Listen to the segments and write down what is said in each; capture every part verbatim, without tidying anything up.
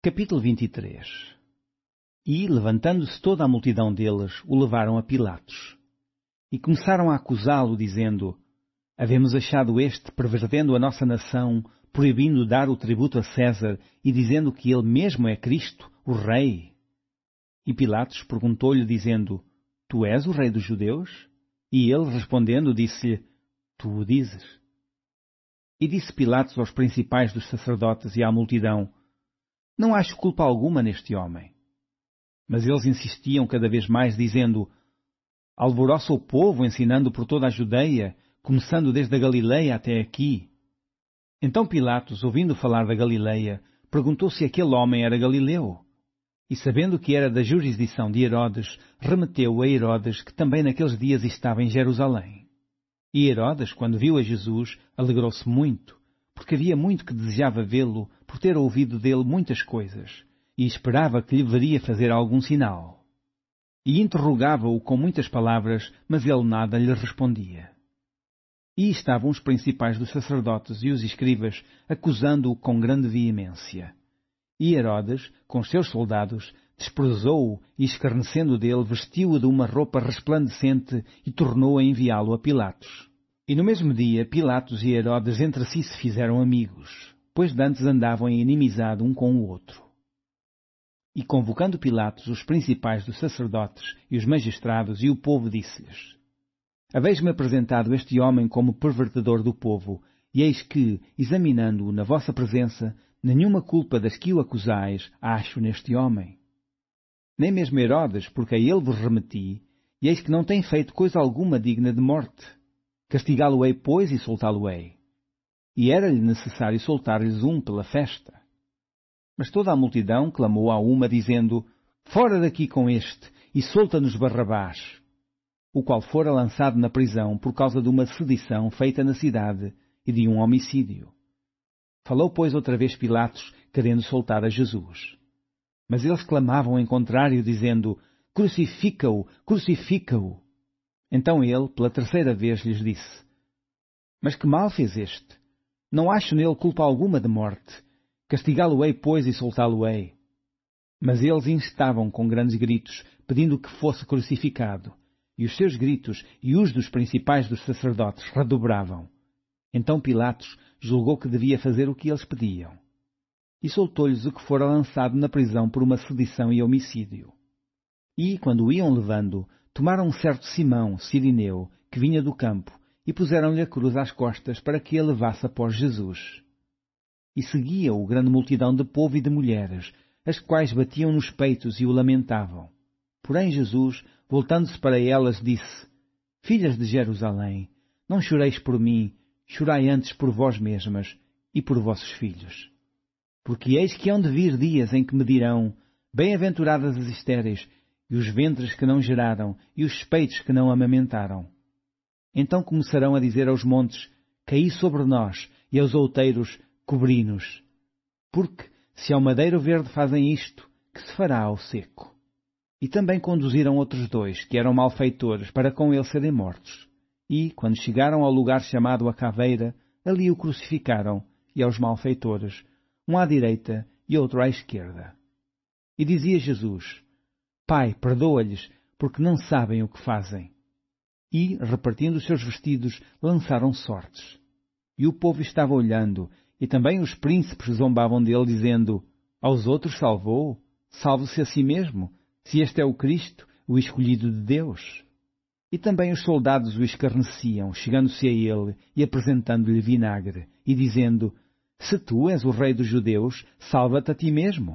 Capítulo vinte e três. E, levantando-se toda a multidão deles, o levaram a Pilatos. E começaram a acusá-lo, dizendo: Havemos achado este pervertendo a nossa nação, proibindo dar o tributo a César e dizendo que ele mesmo é Cristo, o Rei. E Pilatos perguntou-lhe, dizendo: Tu és o Rei dos Judeus? E ele, respondendo, disse-lhe: Tu o dizes. E disse Pilatos aos principais dos sacerdotes e à multidão: Não acho culpa alguma neste homem. Mas eles insistiam cada vez mais, dizendo: Alvoroça o povo, ensinando por toda a Judeia, começando desde a Galileia até aqui. Então Pilatos, ouvindo falar da Galileia, perguntou se aquele homem era galileu. E sabendo que era da jurisdição de Herodes, remeteu a Herodes, que também naqueles dias estava em Jerusalém. E Herodes, quando viu a Jesus, alegrou-se muito, porque havia muito que desejava vê-lo, por ter ouvido dele muitas coisas, e esperava que lhe veria fazer algum sinal. E interrogava-o com muitas palavras, mas ele nada lhe respondia. E estavam os principais dos sacerdotes e os escribas, acusando-o com grande veemência. E Herodes, com os seus soldados, desprezou-o e, escarnecendo dele, vestiu-o de uma roupa resplandecente e tornou a enviá-lo a Pilatos. E no mesmo dia, Pilatos e Herodes entre si se fizeram amigos, pois dantes andavam em inimizade um com o outro. E convocando Pilatos os principais dos sacerdotes e os magistrados e o povo, disse-lhes: Haveis-me apresentado este homem como pervertedor do povo, e eis que, examinando-o na vossa presença, nenhuma culpa das que o acusais acho neste homem. Nem mesmo Herodes, porque a ele vos remeti, e eis que não tem feito coisa alguma digna de morte. Castigá-lo-ei, pois, e soltá-lo-ei. E era-lhe necessário soltar-lhes um pela festa. Mas toda a multidão clamou a uma, dizendo: Fora daqui com este, e solta-nos Barrabás, o qual fora lançado na prisão por causa de uma sedição feita na cidade e de um homicídio. Falou, pois, outra vez Pilatos, querendo soltar a Jesus. Mas eles clamavam em contrário, dizendo: Crucifica-o, crucifica-o. Então ele, pela terceira vez, lhes disse: Mas que mal fez este? Não acho nele culpa alguma de morte. Castigá-lo-ei, pois, e soltá-lo-ei. Mas eles instavam com grandes gritos, pedindo que fosse crucificado. E os seus gritos e os dos principais dos sacerdotes redobravam. Então Pilatos julgou que devia fazer o que eles pediam. E soltou-lhes o que fora lançado na prisão por uma sedição e homicídio. E, quando o iam levando, tomaram um certo Simão, sirineu, que vinha do campo, e puseram-lhe a cruz às costas para que a levasse após Jesus. E seguia-o grande multidão de povo e de mulheres, as quais batiam nos peitos e o lamentavam. Porém Jesus, voltando-se para elas, disse: Filhas de Jerusalém, não choreis por mim, chorai antes por vós mesmas e por vossos filhos. Porque eis que hão de vir dias em que me dirão: Bem-aventuradas as estéreis, e os ventres que não geraram, e os peitos que não amamentaram. Então começarão a dizer aos montes: Caí sobre nós, e aos outeiros: Cobri-nos. Porque, se ao madeiro verde fazem isto, que se fará ao seco? E também conduziram outros dois, que eram malfeitores, para com ele serem mortos. E, quando chegaram ao lugar chamado a Caveira, ali o crucificaram, e aos malfeitores, um à direita e outro à esquerda. E dizia Jesus: Pai, perdoa-lhes, porque não sabem o que fazem. E, repartindo os seus vestidos, lançaram sortes. E o povo estava olhando, e também os príncipes zombavam dele, dizendo: Aos outros salvou, salve-se a si mesmo, se este é o Cristo, o escolhido de Deus. E também os soldados o escarneciam, chegando-se a ele e apresentando-lhe vinagre, e dizendo: Se tu és o rei dos judeus, salva-te a ti mesmo.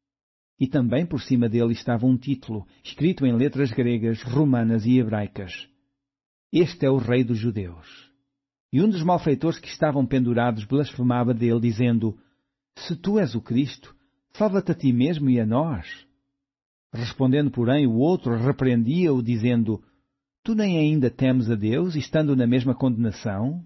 E também por cima dele estava um título, escrito em letras gregas, romanas e hebraicas: Este é o rei dos judeus. E um dos malfeitores que estavam pendurados blasfemava dele, dizendo: Se tu és o Cristo, salva-te a ti mesmo e a nós. Respondendo, porém, o outro repreendia-o, dizendo: Tu nem ainda temes a Deus, estando na mesma condenação?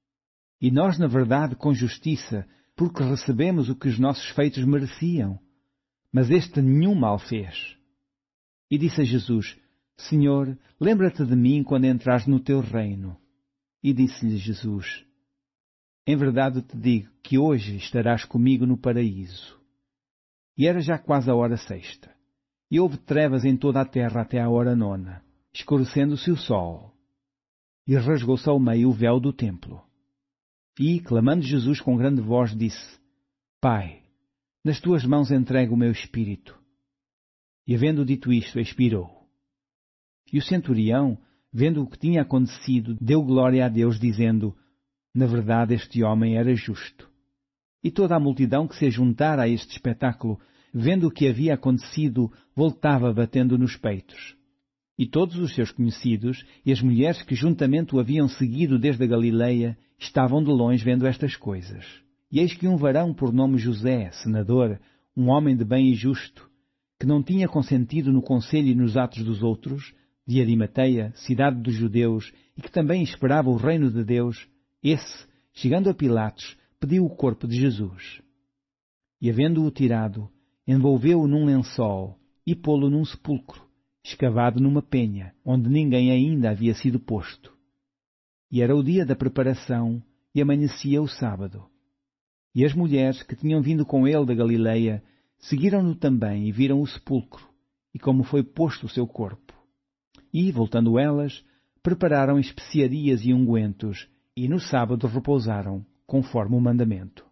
E nós, na verdade, com justiça, porque recebemos o que os nossos feitos mereciam. Mas este nenhum mal fez. E disse a Jesus: Senhor, lembra-te de mim quando entrares no teu reino. E disse-lhe Jesus: Em verdade te digo que hoje estarás comigo no paraíso. E era já quase a hora sexta. E houve trevas em toda a terra até à hora nona, escurecendo-se o sol. E rasgou-se ao meio o véu do templo. E, clamando Jesus com grande voz, disse: Pai, nas tuas mãos entrego o meu espírito. E, havendo dito isto, expirou. E o centurião, vendo o que tinha acontecido, deu glória a Deus, dizendo: Na verdade, este homem era justo. E toda a multidão que se juntara a este espetáculo, vendo o que havia acontecido, voltava batendo nos peitos. E todos os seus conhecidos e as mulheres que juntamente o haviam seguido desde a Galileia estavam de longe vendo estas coisas. E eis que um varão por nome José, senador, um homem de bem e justo, que não tinha consentido no conselho e nos atos dos outros, de Arimateia, cidade dos judeus, e que também esperava o reino de Deus, esse, chegando a Pilatos, pediu o corpo de Jesus. E, havendo-o tirado, envolveu-o num lençol e pô-lo num sepulcro, escavado numa penha, onde ninguém ainda havia sido posto. E era o dia da preparação, e amanhecia o sábado. E as mulheres que tinham vindo com ele da Galileia seguiram-no também e viram o sepulcro, e como foi posto o seu corpo. E, voltando elas, prepararam especiarias e ungüentos, e no sábado repousaram, conforme o mandamento.